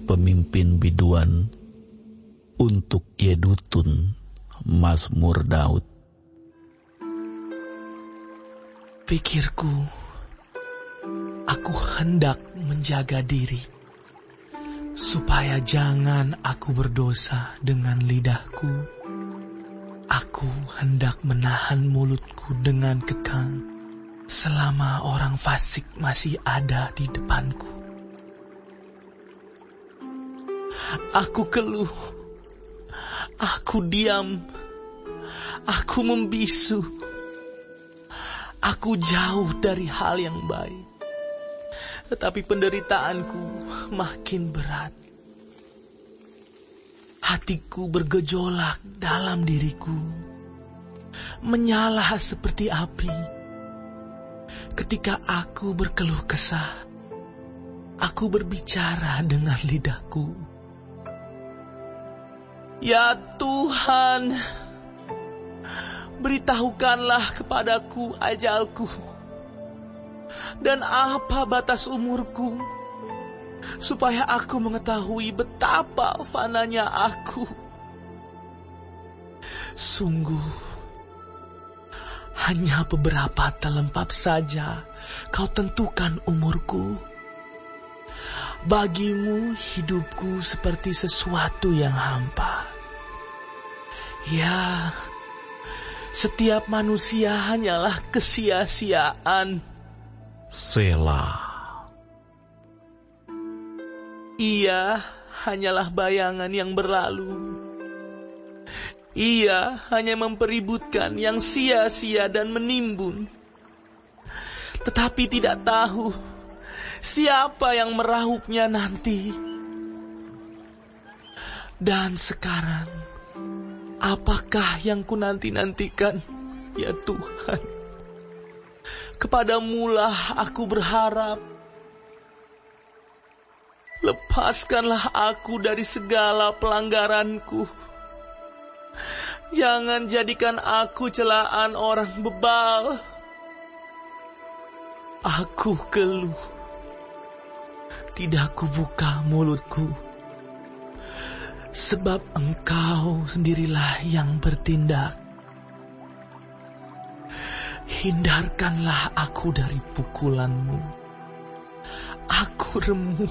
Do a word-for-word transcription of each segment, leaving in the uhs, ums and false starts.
pemimpin biduan untuk Yedutun Mazmur Daud. Pikirku, aku hendak menjaga diri, supaya jangan aku berdosa dengan lidahku. Aku hendak menahan mulutku dengan kekang, selama orang fasik masih ada di depanku. Aku keluh, aku diam, aku membisu, aku jauh dari hal yang baik. Tetapi penderitaanku makin berat. Hatiku bergejolak dalam diriku, menyala seperti api. Ketika aku berkeluh kesah, aku berbicara dengan lidahku. Ya Tuhan, beritahukanlah kepadaku ajalku, dan apa batas umurku, supaya aku mengetahui betapa fananya aku. Sungguh, hanya beberapa telempap saja kau tentukan umurku. Bagimu hidupku seperti sesuatu yang hampa. Ya, setiap manusia hanyalah kesia-siaan. Selah. Ia hanyalah bayangan yang berlalu. Ia hanya mempeributkan yang sia-sia dan menimbun. Tetapi tidak tahu siapa yang merahupnya nanti. Dan sekarang, apakah yang ku nanti-nantikan, ya Tuhan? Kepadamulah aku berharap. Lepaskanlah aku dari segala pelanggaranku. Jangan jadikan aku celaan orang bebal. Aku keluh, tidak kubuka mulutku, sebab Engkau sendirilah yang bertindak. Hindarkanlah aku dari pukulan-Mu. Aku remuk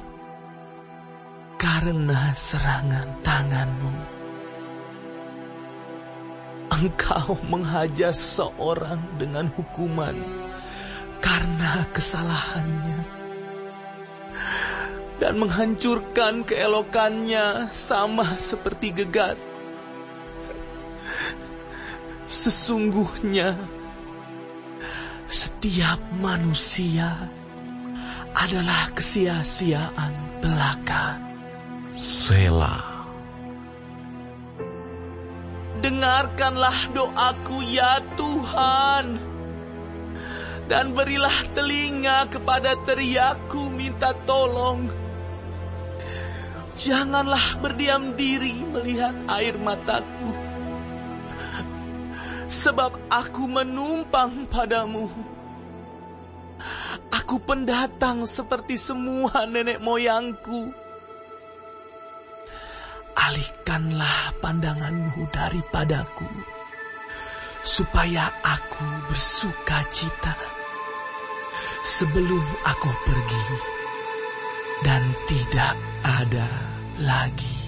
karena serangan tangan-Mu. Engkau menghajar seorang dengan hukuman karena kesalahannya, dan menghancurkan keelokannya sama seperti gegat. Sesungguhnya setiap manusia adalah kesia-siaan belaka. Selah. Dengarkanlah doaku ya Tuhan, dan berilah telinga kepada teriakku minta tolong. Janganlah berdiam diri melihat air mataku, sebab aku menumpang padamu. Aku pendatang seperti semua nenek moyangku. Alihkanlah pandangan-Mu daripadaku, supaya aku bersuka cita sebelum aku pergi dan tidak ada lagi.